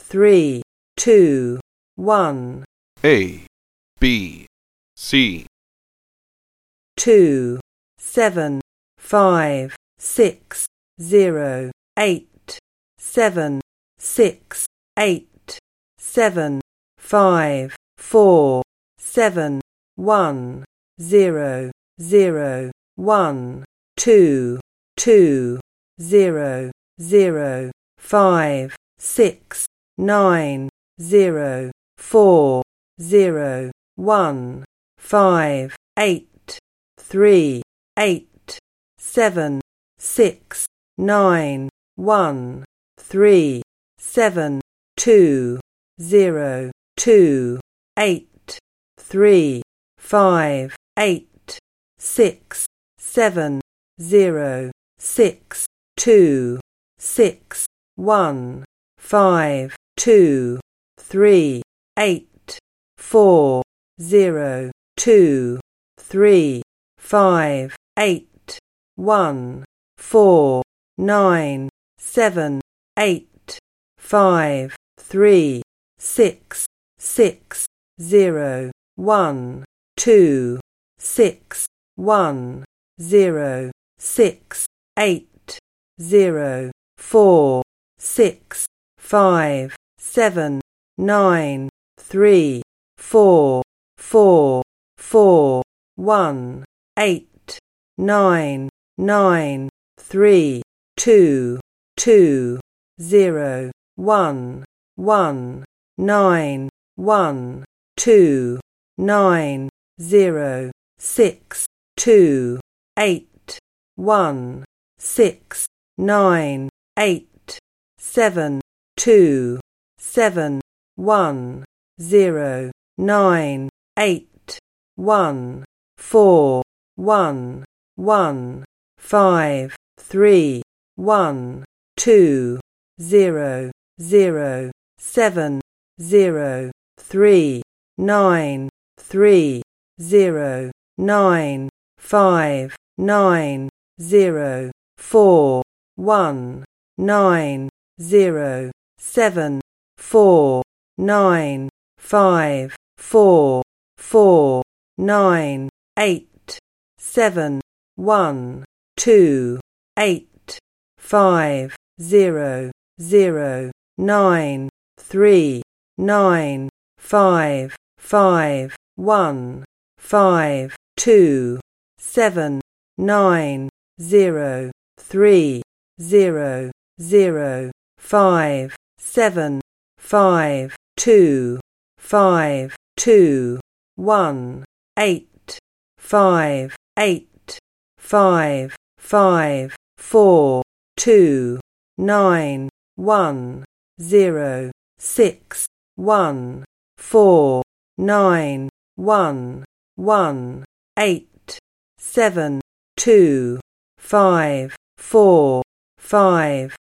3, 2, 1. A, B, C. 2, 7, 5, 6, 0, 8, 7, 6, 8, 7, 5, 4, 7, 1, 0, 0, 1, 2, 2, 0, 0, 5, 6, 9, 0, 4, 0, 1, 5, 8, 3, 8, 7, 6, 9, 1, 3, 7, 2, 0, 2, 8, 3, 5, 8, 6, 7, 0, 6, 2, 6, 1, 5, 2, 3, 8, 4, 0, 2, 3, 5, 8, 1, 4, 9, 7, 8, 5, 3, 6, 6, 0, 1, 2, 6, 1, 0, 6, 8, 0, 4, 6, 5, 7, 9, 3, 4, 4, 4, 1, 8, 9, 9, 3, 2, 2, 0, 1, 1, 9, 1, 2, 9, 0, 6, 2, 8, 1, 6, 9, 8, 7, 2, 7, 1, 0, 9, 8, 1, 4, 1, 1, 5, 3, 1, 2, 0, 0, 7, 0, 3, 9, 3, 0, 9, 5, 9, 0, 4, 1, 9, 0, 7, 4, 9, 5, 4, 4, 9, 8, 7, 1, 2, 8, 5, 0, 0, 9, 3, 9, 5, 5, 1, 5, 2, 7, 9, 0, 3, 0, 0, 5, 7, 5, 2, 5, 2, 1, 8, 5, 8, 5, 5, 4, 2, 9, 1, 0, 6, 1, 4, 9, 1, 1, 8, 7, 2, 5, 4, 5,